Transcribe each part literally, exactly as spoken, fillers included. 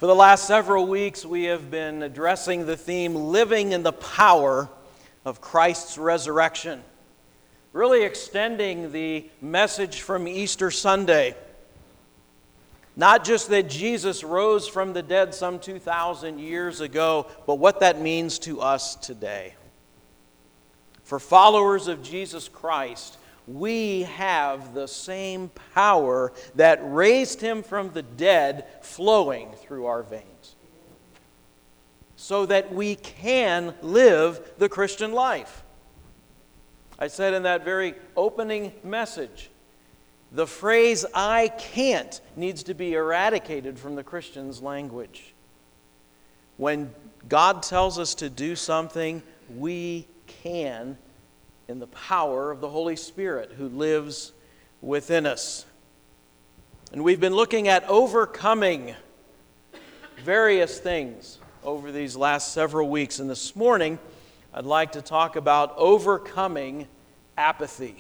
For the last several weeks, we have been addressing the theme, living in the power of Christ's resurrection, really extending the message from Easter Sunday. Not just that Jesus rose from the dead some two thousand years ago, but what that means to us today. For followers of Jesus Christ, we have the same power that raised him from the dead flowing through our veins, so that we can live the Christian life. I said in that very opening message, the phrase "I can't" needs to be eradicated from the Christian's language. When God tells us to do something, we can, in the power of the Holy Spirit who lives within us. And we've been looking at overcoming various things over these last several weeks. And this morning, I'd like to talk about overcoming apathy.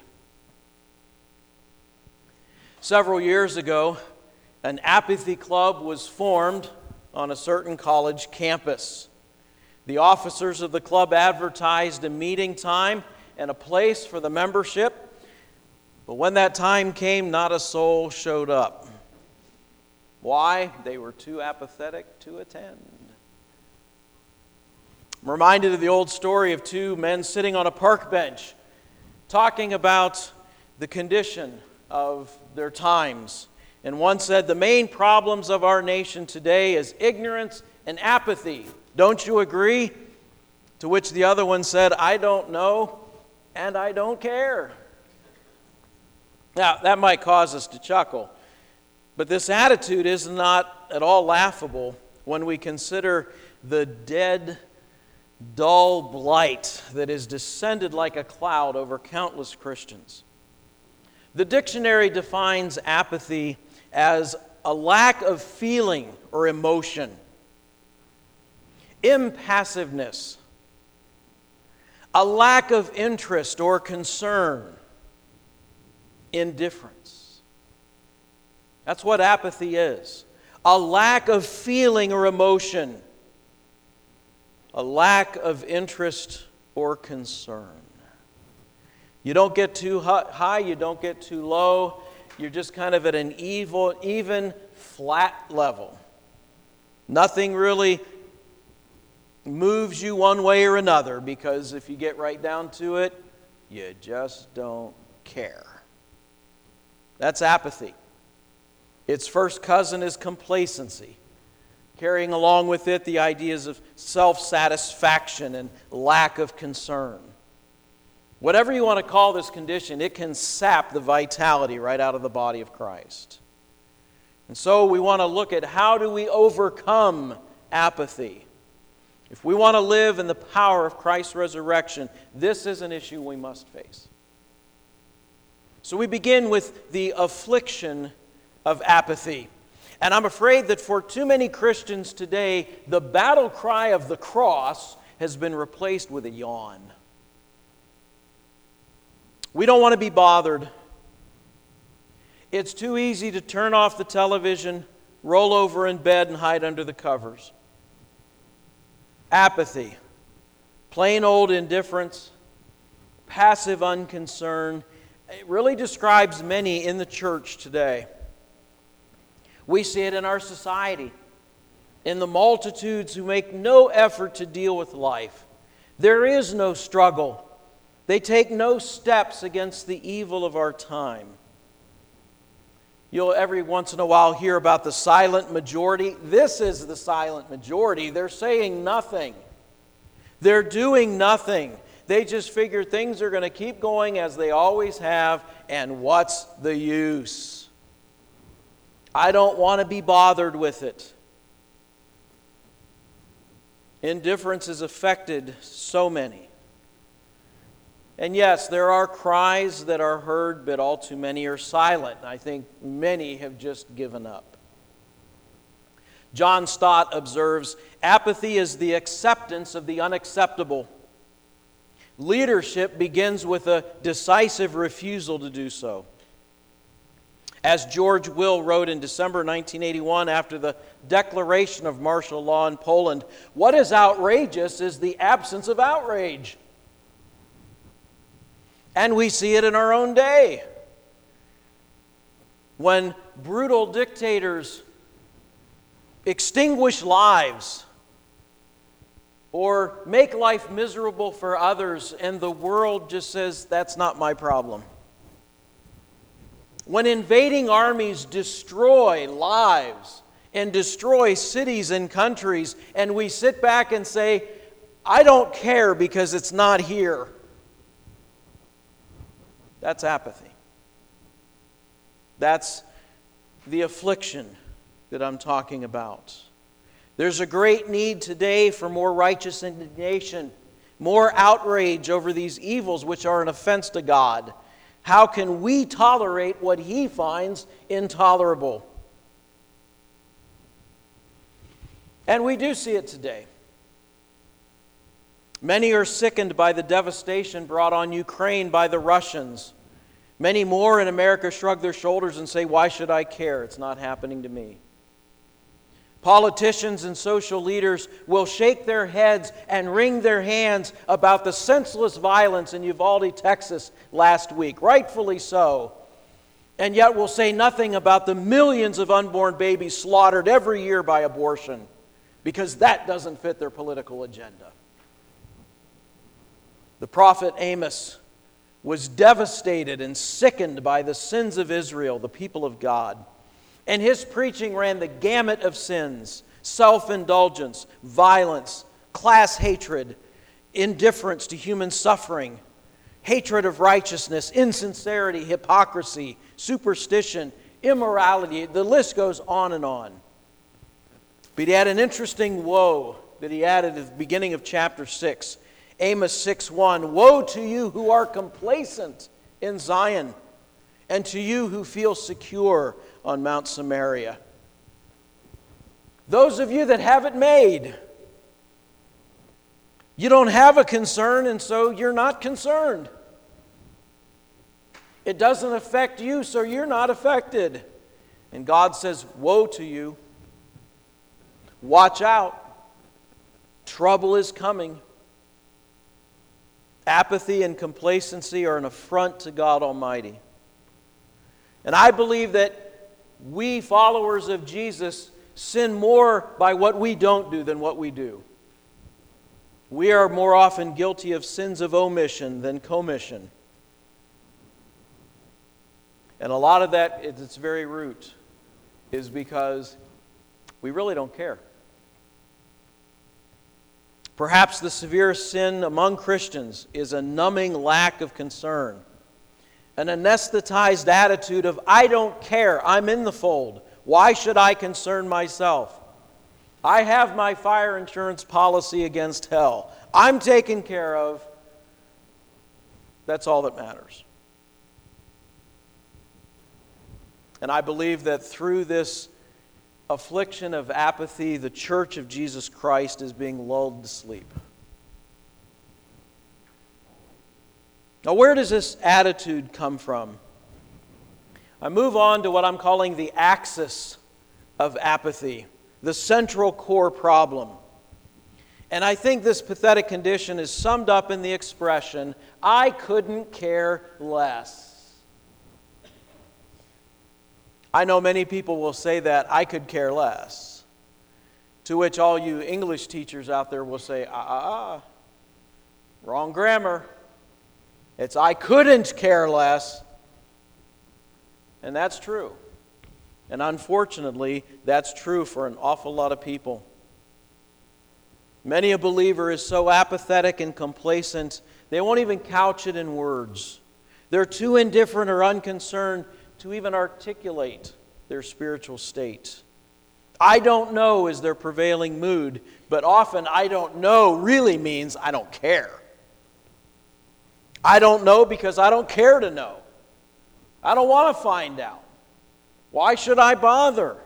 Several years ago, an apathy club was formed on a certain college campus. The officers of the club advertised a meeting time and a place for the membership, but when that time came, not a soul showed up. Why? They were too apathetic to attend. I'm reminded of the old story of two men sitting on a park bench talking about the condition of their times. And one said, "The main problems of our nation today is ignorance and apathy. Don't you agree?" To which the other one said, "I don't know, and I don't care." Now, that might cause us to chuckle, but this attitude is not at all laughable when we consider the dead, dull blight that has descended like a cloud over countless Christians. The dictionary defines apathy as a lack of feeling or emotion, impassiveness, a lack of interest or concern, indifference. That's what apathy is. A lack of feeling or emotion, a lack of interest or concern. You don't get too high, you don't get too low. You're just kind of at an evil, even flat level. Nothing really moves you one way or another, because if you get right down to it, you just don't care. That's apathy. Its first cousin is complacency, carrying along with it the ideas of self-satisfaction and lack of concern. Whatever you want to call this condition, it can sap the vitality right out of the body of Christ. And so we want to look at how do we overcome apathy. If we want to live in the power of Christ's resurrection, this is an issue we must face. So we begin with the affliction of apathy. And I'm afraid that for too many Christians today, the battle cry of the cross has been replaced with a yawn. We don't want to be bothered. It's too easy to turn off the television, roll over in bed, and hide under the covers. Apathy, plain old indifference, passive unconcern, it really describes many in the church today. We see it in our society, in the multitudes who make no effort to deal with life. There is no struggle. They take no steps against the evil of our time. You'll every once in a while hear about the silent majority. This is the silent majority. They're saying nothing. They're doing nothing. They just figure things are going to keep going as they always have, and what's the use? I don't want to be bothered with it. Indifference has affected so many. And yes, there are cries that are heard, but all too many are silent. I think many have just given up. John Stott observes, apathy is the acceptance of the unacceptable. Leadership begins with a decisive refusal to do so. As George Will wrote in December nineteen eighty-one after the declaration of martial law in Poland, what is outrageous is the absence of outrage. And we see it in our own day. When brutal dictators extinguish lives or make life miserable for others, and the world just says, that's not my problem. When invading armies destroy lives and destroy cities and countries, and we sit back and say, I don't care because it's not here. That's apathy. That's the affliction that I'm talking about. There's a great need today for more righteous indignation, more outrage over these evils which are an offense to God. How can we tolerate what He finds intolerable? And we do see it today. Many are sickened by the devastation brought on Ukraine by the Russians. Many more in America shrug their shoulders and say, why should I care? It's not happening to me. Politicians and social leaders will shake their heads and wring their hands about the senseless violence in Uvalde, Texas last week, rightfully so. And yet will say nothing about the millions of unborn babies slaughtered every year by abortion, because that doesn't fit their political agenda. The prophet Amos was devastated and sickened by the sins of Israel, the people of God. And his preaching ran the gamut of sins: self-indulgence, violence, class hatred, indifference to human suffering, hatred of righteousness, insincerity, hypocrisy, superstition, immorality. The list goes on and on. But he had an interesting woe that he added at the beginning of chapter six. Amos six one, woe to you who are complacent in Zion, and to you who feel secure on Mount Samaria. Those of you that have it made. You don't have a concern, and so you're not concerned. It doesn't affect you, so you're not affected. And God says, woe to you. Watch out. Trouble is coming. Apathy and complacency are an affront to God Almighty. And I believe that we, followers of Jesus, sin more by what we don't do than what we do. We are more often guilty of sins of omission than commission. And a lot of that, at its very root, is because we really don't care. Perhaps the severest sin among Christians is a numbing lack of concern, an anesthetized attitude of, I don't care, I'm in the fold. Why should I concern myself? I have my fire insurance policy against hell. I'm taken care of. That's all that matters. And I believe that through this affliction of apathy, the Church of Jesus Christ is being lulled to sleep. Now, where does this attitude come from? I move on to what I'm calling the axis of apathy, the central core problem. And I think this pathetic condition is summed up in the expression, I couldn't care less. I know many people will say that, I could care less. To which all you English teachers out there will say, ah, ah, ah, wrong grammar. It's I couldn't care less. And that's true. And unfortunately, that's true for an awful lot of people. Many a believer is so apathetic and complacent, they won't even couch it in words. They're too indifferent or unconcerned to even articulate their spiritual state. I don't know is their prevailing mood, but often I don't know really means I don't care. I don't know because I don't care to know. I don't want to find out. Why should I bother?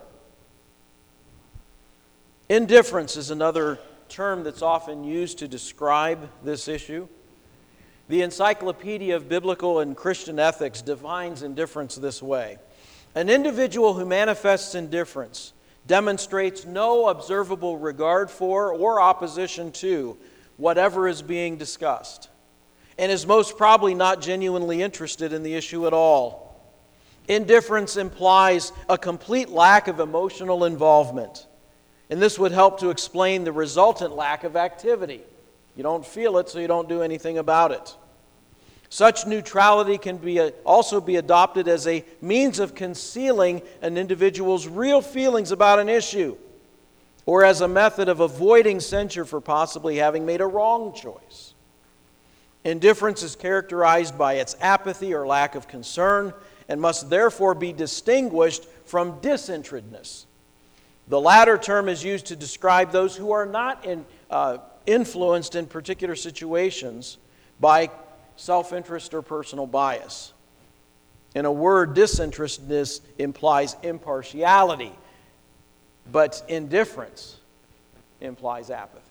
Indifference is another term that's often used to describe this issue. The Encyclopedia of Biblical and Christian Ethics defines indifference this way: An individual who manifests indifference demonstrates no observable regard for or opposition to whatever is being discussed, and is most probably not genuinely interested in the issue at all. Indifference implies a complete lack of emotional involvement, and this would help to explain the resultant lack of activity. You don't feel it, so you don't do anything about it. Such neutrality can be a, also be adopted as a means of concealing an individual's real feelings about an issue, or as a method of avoiding censure for possibly having made a wrong choice. Indifference is characterized by its apathy or lack of concern, and must therefore be distinguished from disinterestedness. The latter term is used to describe those who are not in, uh, influenced in particular situations by self-interest or personal bias. In a word, disinterestedness implies impartiality, but indifference implies apathy.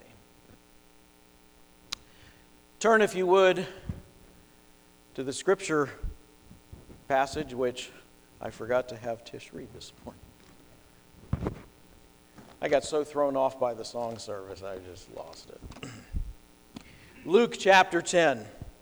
Turn, if you would, to the scripture passage which I forgot to have Tish read this morning. I got so thrown off by the song service, I just lost it. Luke chapter ten.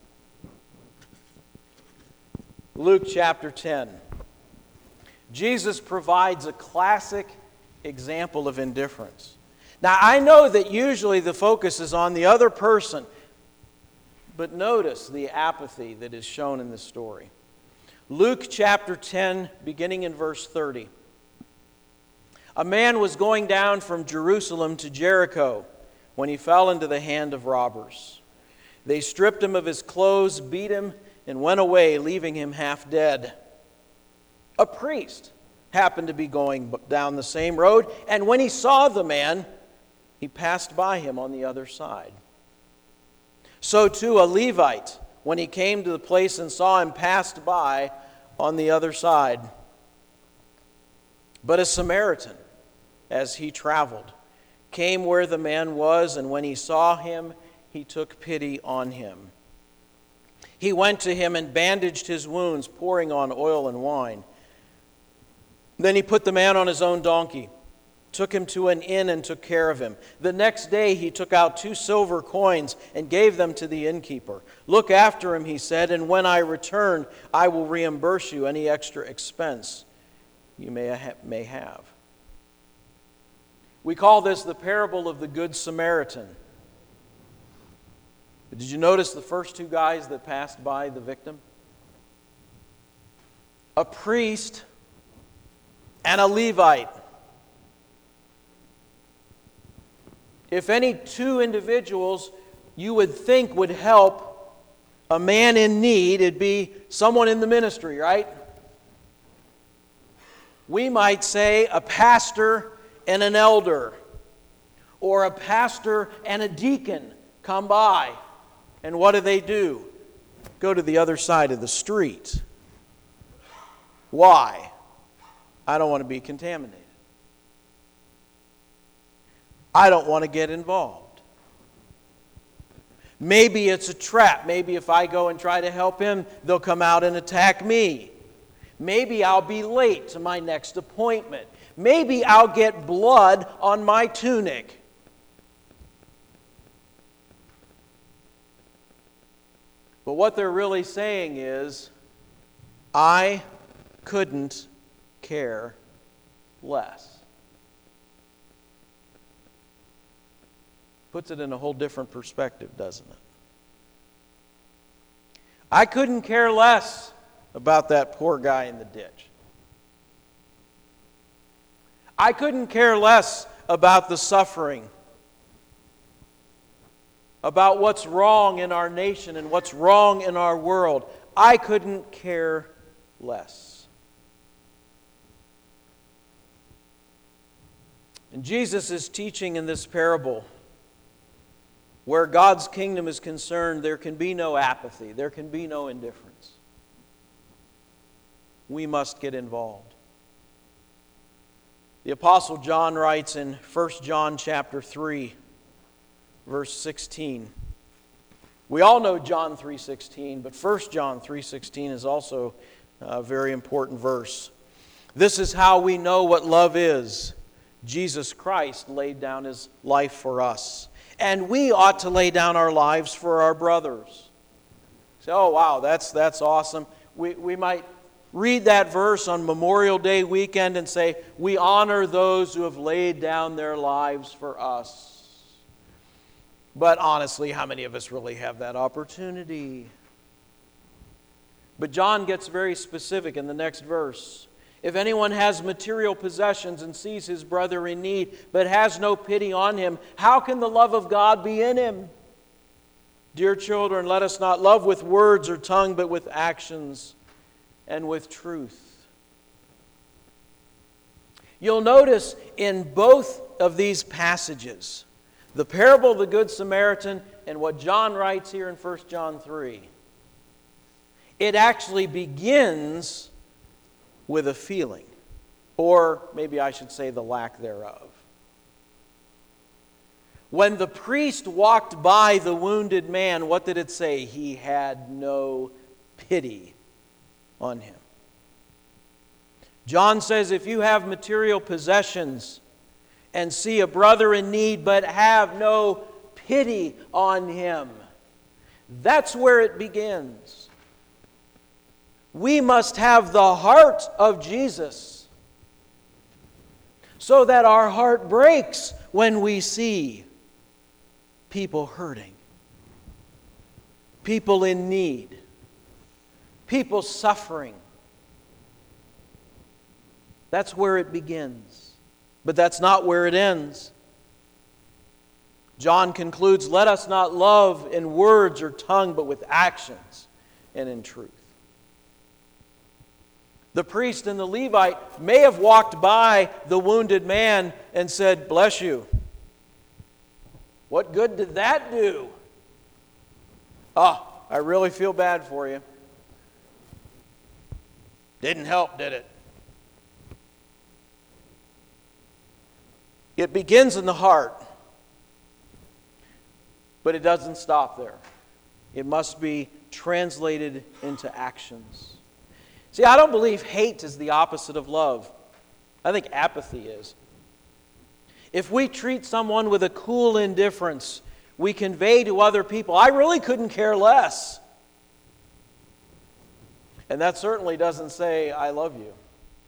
Luke chapter ten. Jesus provides a classic example of indifference. Now, I know that usually the focus is on the other person, but notice the apathy that is shown in this story. Luke chapter ten, beginning in verse thirty. A man was going down from Jerusalem to Jericho when he fell into the hand of robbers. They stripped him of his clothes, beat him, and went away, leaving him half dead. A priest happened to be going down the same road, and when he saw the man, he passed by him on the other side. So too a Levite, when he came to the place and saw him, passed by on the other side. But a Samaritan, as he traveled, came where the man was, and when he saw him, he took pity on him. He went to him and bandaged his wounds, pouring on oil and wine. Then he put the man on his own donkey, took him to an inn, and took care of him. The next day he took out two silver coins and gave them to the innkeeper. "Look after him," he said, "and when I return, I will reimburse you any extra expense you may ha- may have." We call this the parable of the Good Samaritan. Did you notice the first two guys that passed by the victim? A priest and a Levite. If any two individuals you would think would help a man in need, it'd be someone in the ministry, right? We might say a pastor and an elder, or a pastor and a deacon come by. And what do they do? Go to the other side of the street. Why? I don't want to be contaminated. I don't want to get involved. Maybe it's a trap. Maybe if I go and try to help him, they'll come out and attack me. Maybe I'll be late to my next appointment. Maybe I'll get blood on my tunic. But what they're really saying is, I couldn't care less. Puts it in a whole different perspective, doesn't it? I couldn't care less about that poor guy in the ditch. I couldn't care less about the suffering, about what's wrong in our nation and what's wrong in our world. I couldn't care less. And Jesus is teaching in this parable, where God's kingdom is concerned, there can be no apathy, there can be no indifference. We must get involved. The Apostle John writes in First John chapter three, verse sixteen. We all know John three sixteen, but First John three sixteen is also a very important verse. This is how we know what love is. Jesus Christ laid down His life for us. And we ought to lay down our lives for our brothers. Say, oh, wow, that's, that's awesome. We, we might read that verse on Memorial Day weekend and say, we honor those who have laid down their lives for us. But honestly, how many of us really have that opportunity? But John gets very specific in the next verse. If anyone has material possessions and sees his brother in need, but has no pity on him, how can the love of God be in him? Dear children, let us not love with words or tongue, but with actions and with truth. You'll notice in both of these passages, the parable of the Good Samaritan and what John writes here in First John three, it actually begins with a feeling, or maybe I should say the lack thereof. When the priest walked by the wounded man, what did it say? He had no pity on him. John says if you have material possessions and see a brother in need but have no pity on him, that's where it begins. We must have the heart of Jesus so that our heart breaks when we see people hurting, people in need, people suffering. That's where it begins. But that's not where it ends. John concludes, let us not love in words or tongue, but with actions and in truth. The priest and the Levite may have walked by the wounded man and said, bless you. What good did that do? Oh, I really feel bad for you. Didn't help, did it? It begins in the heart, but it doesn't stop there. It must be translated into actions. See, I don't believe hate is the opposite of love. I think apathy is. If we treat someone with a cool indifference, we convey to other people, I really couldn't care less. And that certainly doesn't say, I love you.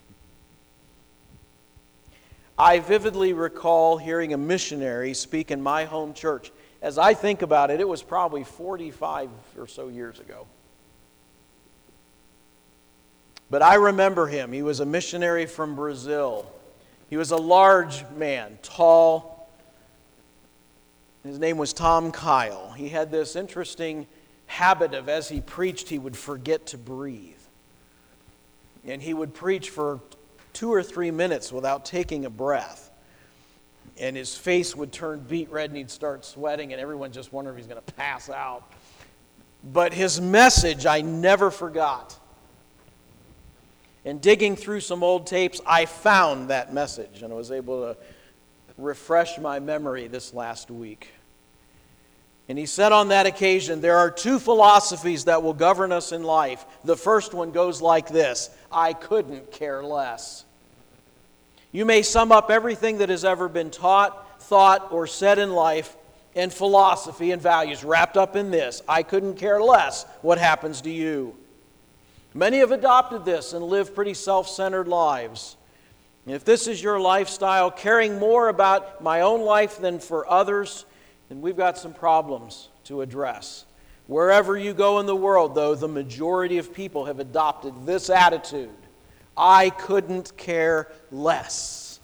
I vividly recall hearing a missionary speak in my home church. As I think about it, it was probably forty-five or so years ago. But I remember him. He was a missionary from Brazil. He was a large man, tall. His name was Tom Kyle. He had this interesting habit of, as he preached, he would forget to breathe. And he would preach for two or three minutes without taking a breath. And his face would turn beet red and he'd start sweating and everyone just wondered if he's going to pass out. But his message I never forgot. And digging through some old tapes, I found that message and I was able to refresh my memory this last week. And he said on that occasion, there are two philosophies that will govern us in life. The first one goes like this: I couldn't care less. You may sum up everything that has ever been taught, thought, or said in life in philosophy and values wrapped up in this: I couldn't care less what happens to you. Many have adopted this and live pretty self-centered lives. If this is your lifestyle, caring more about my own life than for others, then we've got some problems to address. Wherever you go in the world, though, the majority of people have adopted this attitude: I couldn't care less.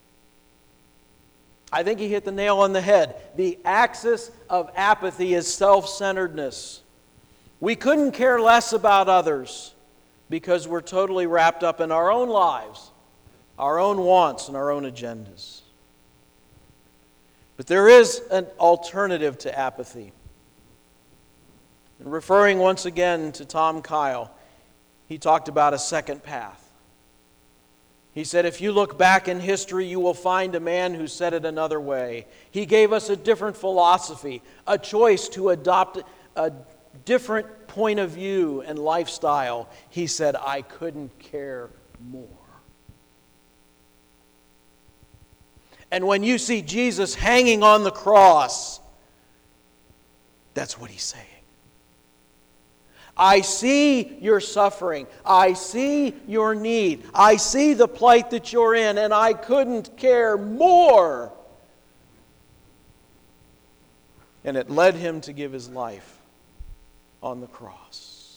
I think he hit the nail on the head. The axis of apathy is self-centeredness. We couldn't care less about others because we're totally wrapped up in our own lives, our own wants, and our own agendas. But there is an alternative to apathy. And referring once again to Tom Kyle, he talked about a second path. He said, if you look back in history, you will find a man who said it another way. He gave us a different philosophy, a choice to adopt a different point of view and lifestyle. He said, I couldn't care more. And when you see Jesus hanging on the cross, that's what he's saying. I see your suffering. I see your need. I see the plight that you're in, and I couldn't care more. And it led him to give his life on the cross.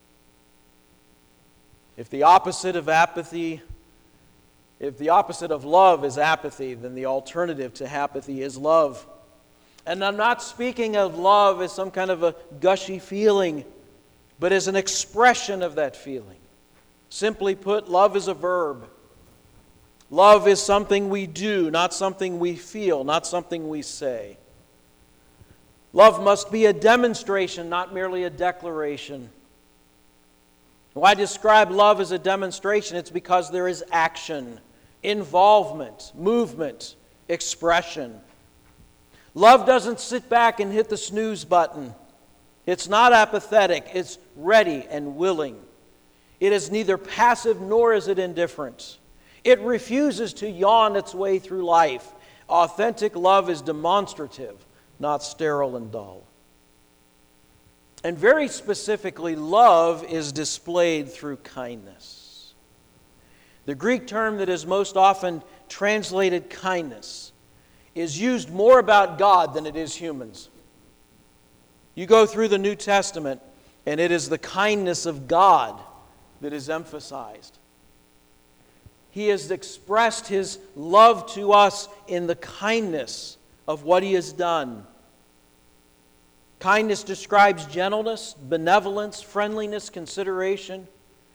If the opposite of apathy, if the opposite of love is apathy, then the alternative to apathy is love. And I'm not speaking of love as some kind of a gushy feeling, but as an expression of that feeling. Simply put, love is a verb. Love is something we do, not something we feel, not something we say. Love must be a demonstration, not merely a declaration. When I describe love as a demonstration, it's because there is action, involvement, movement, expression. Love doesn't sit back and hit the snooze button. It's not apathetic. It's ready and willing. It is neither passive nor is it indifferent. It refuses to yawn its way through life. Authentic love is demonstrative, not sterile and dull. And very specifically, love is displayed through kindness. The Greek term that is most often translated kindness is used more about God than it is humans. You go through the New Testament, and it is the kindness of God that is emphasized. He has expressed His love to us in the kindness of what He has done. Kindness describes gentleness, benevolence, friendliness, consideration.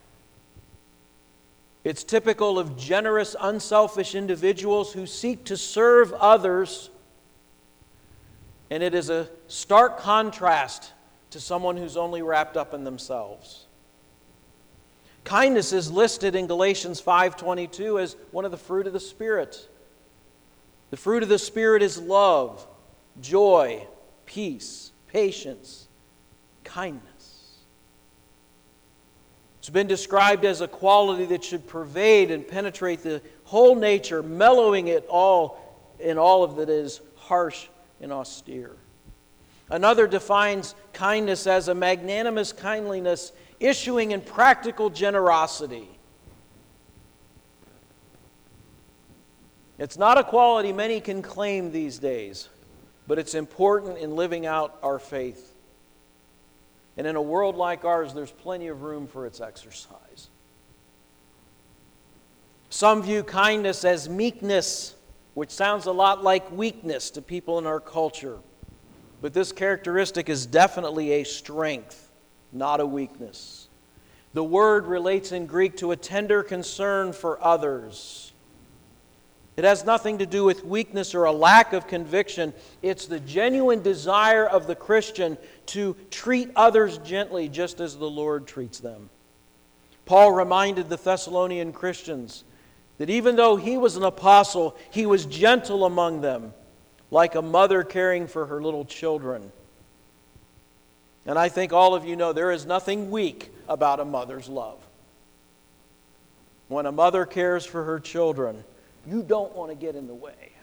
It's typical of generous, unselfish individuals who seek to serve others. And it is a stark contrast to someone who's only wrapped up in themselves. Kindness is listed in Galatians five twenty-two as one of the fruit of the Spirit. The fruit of the Spirit is love, joy, peace, patience, kindness. It's been described as a quality that should pervade and penetrate the whole nature, mellowing it all in all of that is harsh and austere. Another defines kindness as a magnanimous kindliness issuing in practical generosity. It's not a quality many can claim these days, but it's important in living out our faith. And in a world like ours, there's plenty of room for its exercise. Some view kindness as meekness, which sounds a lot like weakness to people in our culture. But this characteristic is definitely a strength, not a weakness. The word relates in Greek to a tender concern for others. It has nothing to do with weakness or a lack of conviction. It's the genuine desire of the Christian to treat others gently, just as the Lord treats them. Paul reminded the Thessalonian Christians that even though he was an apostle, he was gentle among them, like a mother caring for her little children. And I think all of you know there is nothing weak about a mother's love. When a mother cares for her children, you don't want to get in the way.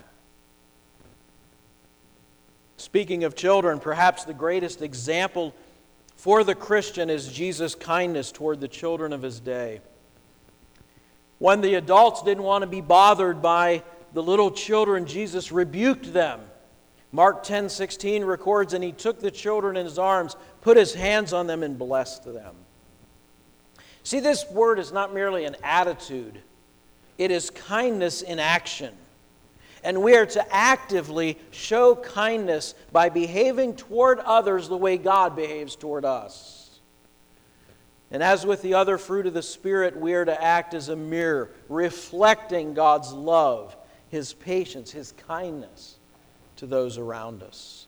Speaking of children, perhaps the greatest example for the Christian is Jesus' kindness toward the children of his day. When the adults didn't want to be bothered by the little children, Jesus rebuked them. Mark ten sixteen records, and he took the children in his arms, put his hands on them, and blessed them. See, this word is not merely an attitude. It is kindness in action. And we are to actively show kindness by behaving toward others the way God behaves toward us. And as with the other fruit of the Spirit, we are to act as a mirror, reflecting God's love, His patience, His kindness to those around us.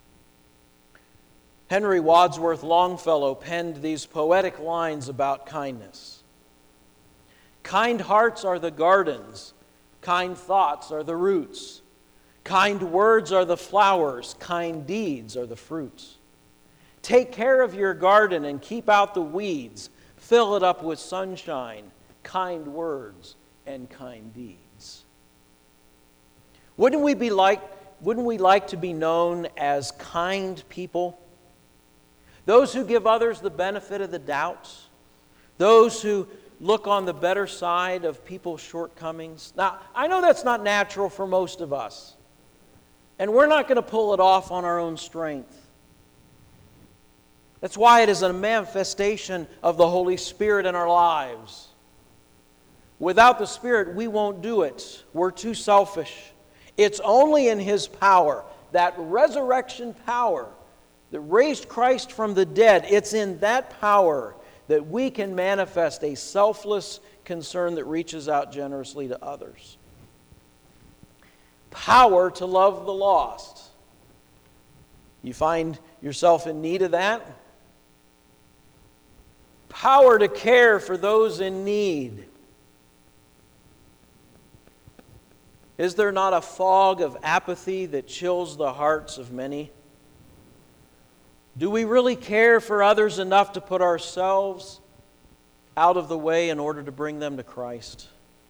Henry Wadsworth Longfellow penned these poetic lines about kindness. Kind hearts are the gardens, kind thoughts are the roots, kind words are the flowers, kind deeds are the fruits. Take care of your garden and keep out the weeds, fill it up with sunshine, kind words, and kind deeds. Wouldn't we be like, wouldn't we like to be known as kind people? Those who give others the benefit of the doubt. Those who look on the better side of people's shortcomings. Now, I know that's not natural for most of us. And we're not going to pull it off on our own strength. That's why it is a manifestation of the Holy Spirit in our lives. Without the Spirit, we won't do it. We're too selfish. It's only in His power, that resurrection power that raised Christ from the dead, it's in that power that we can manifest a selfless concern that reaches out generously to others. Power to love the lost. You find yourself in need of that? Power to care for those in need. Is there not a fog of apathy that chills the hearts of many? Do we really care for others enough to put ourselves out of the way in order to bring them to Christ?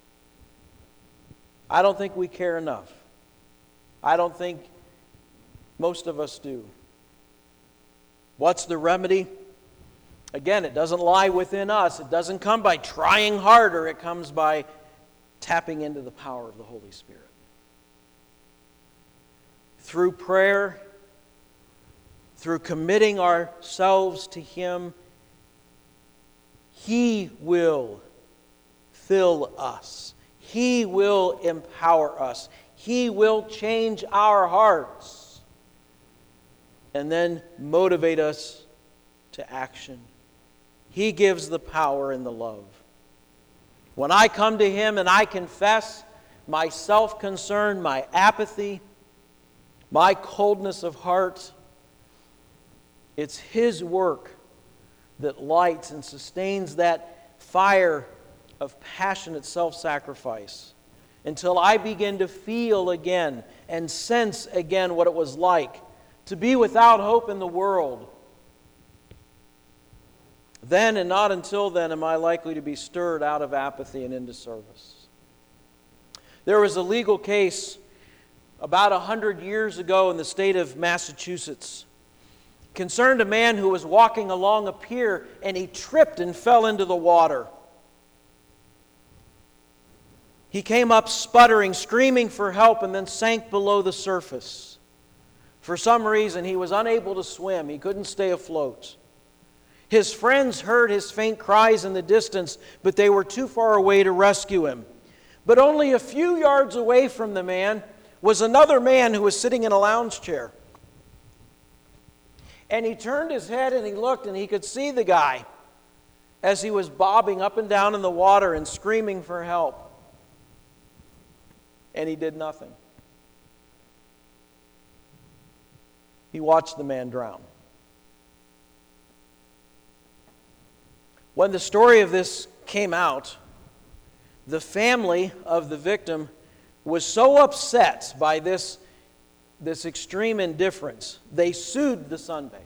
I don't think we care enough. I don't think most of us do. What's the remedy? Again, it doesn't lie within us. It doesn't come by trying harder. It comes by tapping into the power of the Holy Spirit. Through prayer, through committing ourselves to Him, He will fill us. He will empower us. He will change our hearts and then motivate us to action. He gives the power and the love. When I come to Him and I confess my self-concern, my apathy, my coldness of heart, it's His work that lights and sustains that fire of passionate self-sacrifice until I begin to feel again and sense again what it was like to be without hope in the world. Then and not until then am I likely to be stirred out of apathy and into service. There was a legal case about a hundred years ago in the state of Massachusetts. Concerned a man who was walking along a pier and he tripped and fell into the water. He came up sputtering, screaming for help, and then sank below the surface. For some reason, he was unable to swim. He couldn't stay afloat. His friends heard his faint cries in the distance, but they were too far away to rescue him. But only a few yards away from the man was another man who was sitting in a lounge chair. And he turned his head and he looked and he could see the guy as he was bobbing up and down in the water and screaming for help. And he did nothing. He watched the man drown. When the story of this came out, the family of the victim was so upset by this, this extreme indifference, they sued the sunbather.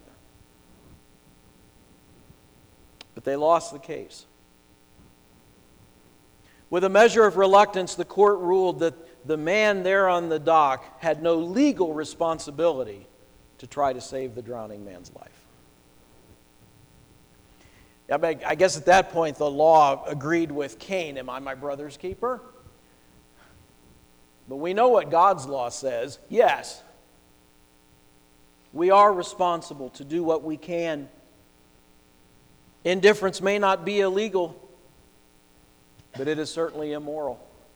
But they lost the case. With a measure of reluctance, the court ruled that the man there on the dock had no legal responsibility to try to save the drowning man's life. I mean, I guess at that point the law agreed with Cain. Am I my brother's keeper? But we know what God's law says. Yes. We are responsible to do what we can. Indifference may not be illegal, but it is certainly immoral.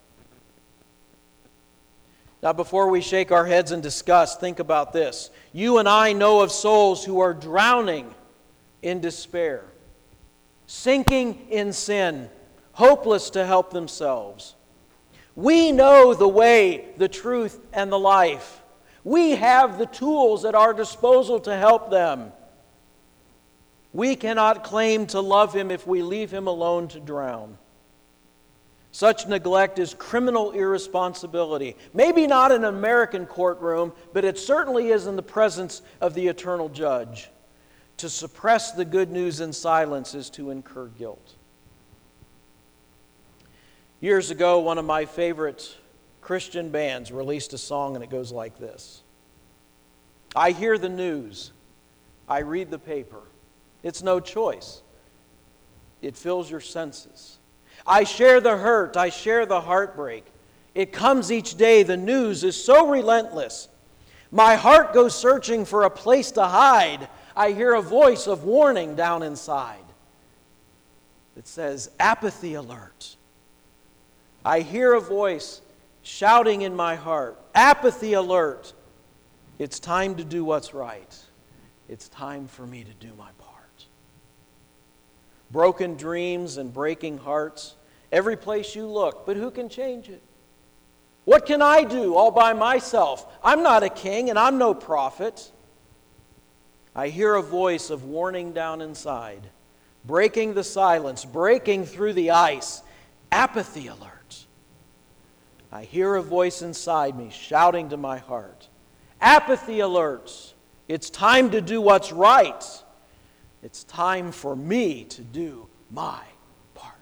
Now, before we shake our heads in disgust, think about this. You and I know of souls who are drowning in despair, sinking in sin, hopeless to help themselves. We know the way, the truth, and the life. We have the tools at our disposal to help them. We cannot claim to love Him if we leave Him alone to drown. Such neglect is criminal irresponsibility. Maybe not in an American courtroom, but it certainly is in the presence of the eternal judge. To suppress the good news in silence is to incur guilt. Years ago, one of my favorite Christian bands released a song and it goes like this. I hear the news. I read the paper. It's no choice. It fills your senses. I share the hurt. I share the heartbreak. It comes each day. The news is so relentless. My heart goes searching for a place to hide. I hear a voice of warning down inside. It says, apathy alert. I hear a voice shouting in my heart, apathy alert. It's time to do what's right. It's time for me to do my part. Broken dreams and breaking hearts, every place you look, but who can change it? What can I do all by myself? I'm not a king and I'm no prophet. I hear a voice of warning down inside, breaking the silence, breaking through the ice. Apathy alert. I hear a voice inside me shouting to my heart. Apathy alerts. It's time to do what's right. It's time for me to do my part.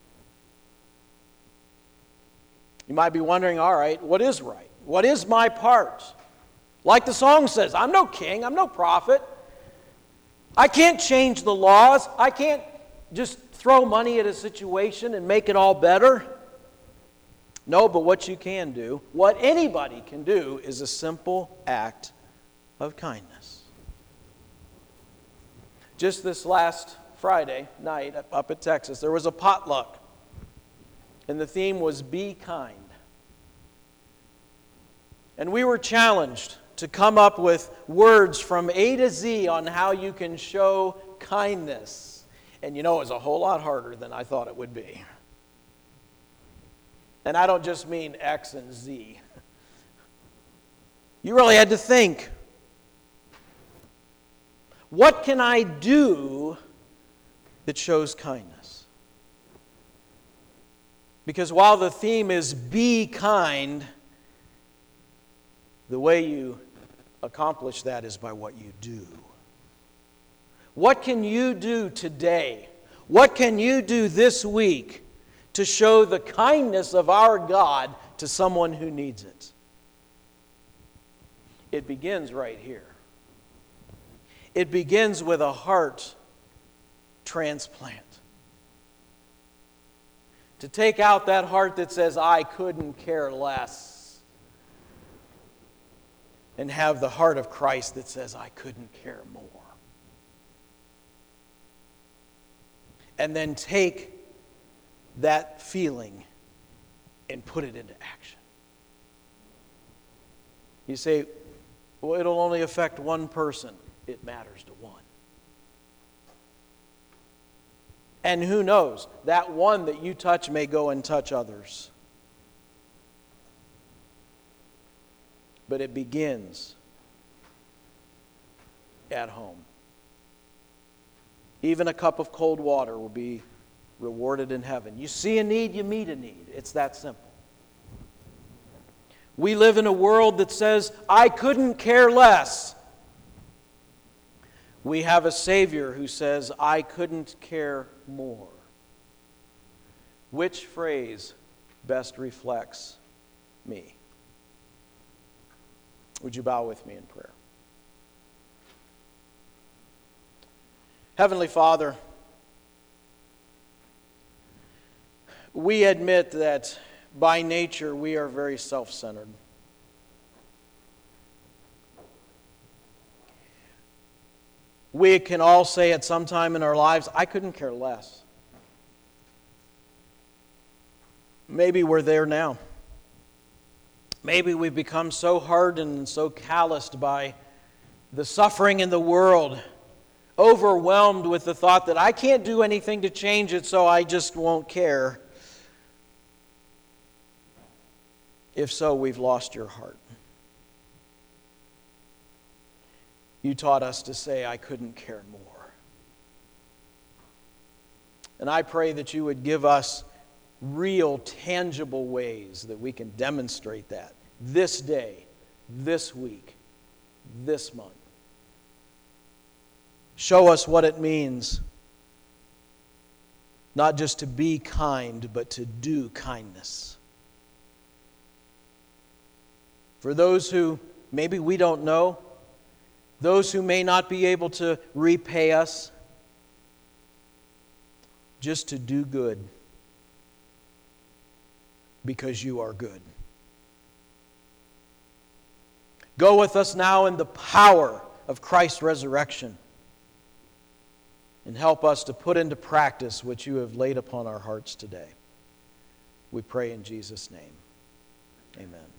You might be wondering, all right, what is right? What is my part? Like the song says, I'm no king, I'm no prophet. I can't change the laws. I can't just throw money at a situation and make it all better. No, but what you can do, what anybody can do, is a simple act of kindness. Just this last Friday night up at Texas, there was a potluck, and the theme was Be Kind. And we were challenged to come up with words from A to Z on how you can show kindness. And you know, it was a whole lot harder than I thought it would be. And I don't just mean X and Z. You really had to think, what can I do that shows kindness? Because while the theme is be kind, the way you accomplish that is by what you do. What can you do today? What can you do this week to show the kindness of our God to someone who needs it? It begins right here. It begins with a heart transplant. To take out that heart that says, I couldn't care less, and have the heart of Christ that says, I couldn't care more. And then take that feeling and put it into action. You say, well, it'll only affect one person. It matters to one. And who knows, that one that you touch may go and touch others. But it begins at home. Even a cup of cold water will be rewarded in heaven. You see a need, you meet a need. It's that simple. We live in a world that says, I couldn't care less. We have a Savior who says, I couldn't care more. Which phrase best reflects me? Would you bow with me in prayer? Heavenly Father, we admit that by nature we are very self-centered. We can all say at some time in our lives, I couldn't care less. Maybe we're there now. Maybe we've become so hardened and so calloused by the suffering in the world, overwhelmed with the thought that I can't do anything to change it, so I just won't care. If so, we've lost your heart. You taught us to say, I couldn't care more. And I pray that you would give us real, tangible ways that we can demonstrate that this day, this week, this month. Show us what it means not just to be kind, but to do kindness. For those who maybe we don't know, those who may not be able to repay us, just to do good because you are good. Go with us now in the power of Christ's resurrection and help us to put into practice what you have laid upon our hearts today. We pray in Jesus' name. Amen.